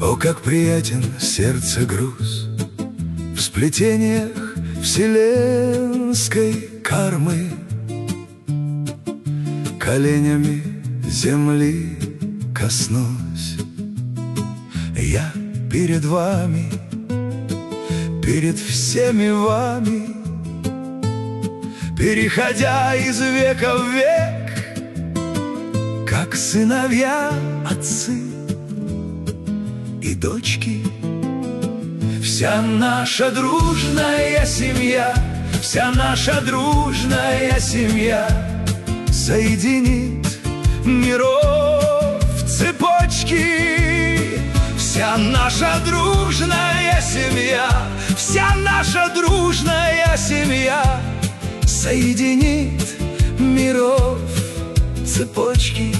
О, как приятен сердце груз в сплетениях вселенской кармы, коленями земли коснусь я перед вами, перед всеми вами, переходя из века в век, как сыновья, отцы и дочки. Вся наша дружная семья, вся наша дружная семья соединит миров цепочки. Вся наша дружная семья, вся наша дружная семья соединит миров цепочки.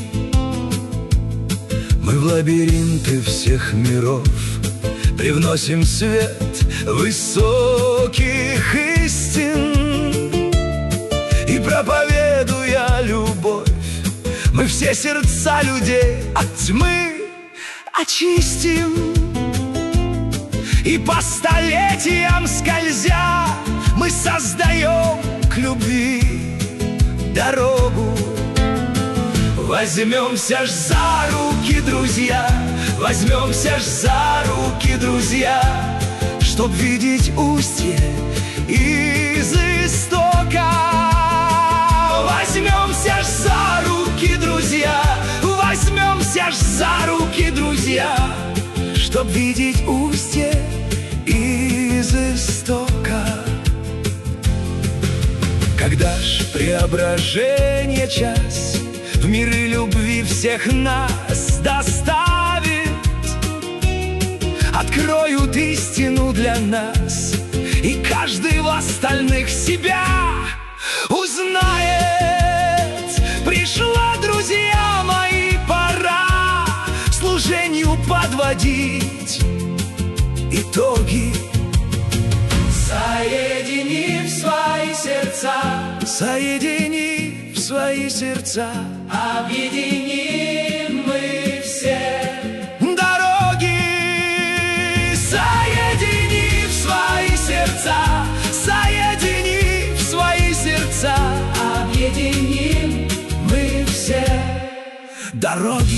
Мы в лабиринты всех миров привносим свет высоких истин, и проповедуя любовь, мы все сердца людей от тьмы очистим. И по столетиям скользя, мы создаем к любви дорогу. Возьмемся ж за руки, друзья, возьмемся ж за руки, друзья, чтоб видеть устье из истока. Возьмемся ж за руки, друзья, возьмемся ж за руки, друзья, чтоб видеть устье из истока. Когда ж преображение час в миры любви всех нас доставит, откроют истину для нас, и каждый в остальных себя узнает. Пришла, друзья мои, пора служению подводить итоги. Соединив свои сердца, соединив свои сердца, объединим мы все дороги. Соединив свои сердца, соединив свои сердца, объединим мы все дороги.